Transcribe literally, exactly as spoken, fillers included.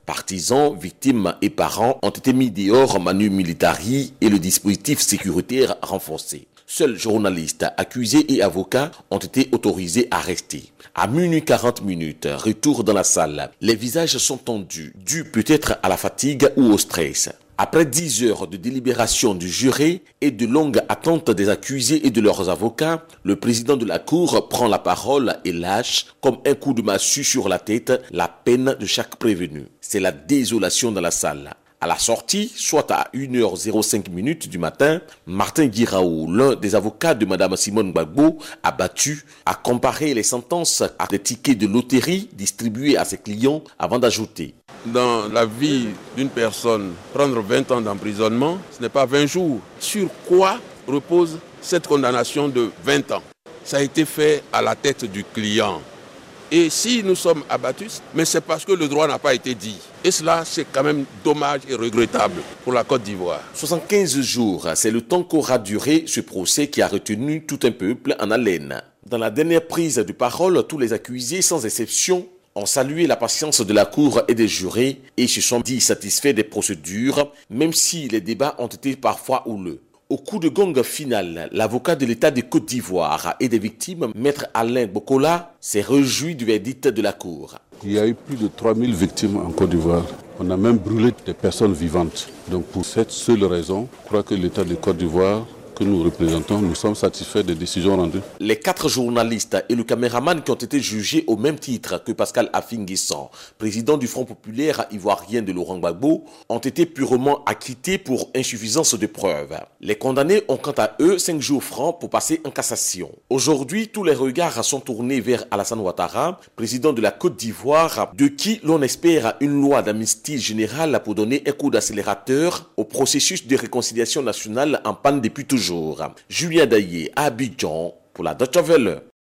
Partisans, victimes et parents ont été mis dehors manu militari et le dispositif sécuritaire renforcé. Seuls journalistes, accusés et avocats ont été autorisés à rester. À minuit quarante minutes, retour dans la salle. Les visages sont tendus, dus peut-être à la fatigue ou au stress. Après dix heures de délibération du juré et de longues attentes des accusés et de leurs avocats, le président de la Cour prend la parole et lâche, comme un coup de massue sur la tête, la peine de chaque prévenu. C'est la désolation dans la salle. À la sortie, soit à une heure cinq du matin, Martin Guiraou, l'un des avocats de Mme Simone Gbagbo, abattu, a comparé les sentences à des tickets de loterie distribués à ses clients avant d'ajouter. Dans la vie d'une personne, prendre vingt ans d'emprisonnement, ce n'est pas vingt jours. Sur quoi repose cette condamnation de vingt ans? Ça a été fait à la tête du client. Et si nous sommes abattus, mais c'est parce que le droit n'a pas été dit. Et cela, c'est quand même dommage et regrettable pour la Côte d'Ivoire. soixante-quinze jours, c'est le temps qu'aura duré ce procès qui a retenu tout un peuple en haleine. Dans la dernière prise de parole, tous les accusés, sans exception, ont salué la patience de la Cour et des jurés et se sont dit satisfaits des procédures, même si les débats ont été parfois houleux. Au coup de gong final, l'avocat de l'État de Côte d'Ivoire et des victimes, maître Alain Bokola, s'est réjoui du verdict de la Cour. Il y a eu plus de trois mille victimes en Côte d'Ivoire. On a même brûlé des personnes vivantes. Donc pour cette seule raison, je crois que l'État de Côte d'Ivoire que nous représentons, nous sommes satisfaits des décisions rendues. Les quatre journalistes et le caméraman qui ont été jugés au même titre que Pascal Affi-N'Guessan, président du Front populaire ivoirien de Laurent Gbagbo, ont été purement acquittés pour insuffisance de preuves. Les condamnés ont quant à eux cinq jours francs pour passer en cassation. Aujourd'hui, tous les regards sont tournés vers Alassane Ouattara, président de la Côte d'Ivoire, de qui l'on espère une loi d'amnistie générale pour donner un coup d'accélérateur au processus de réconciliation nationale en panne depuis toujours. Julien Daillé, Abidjan, pour la Deutsche Welle.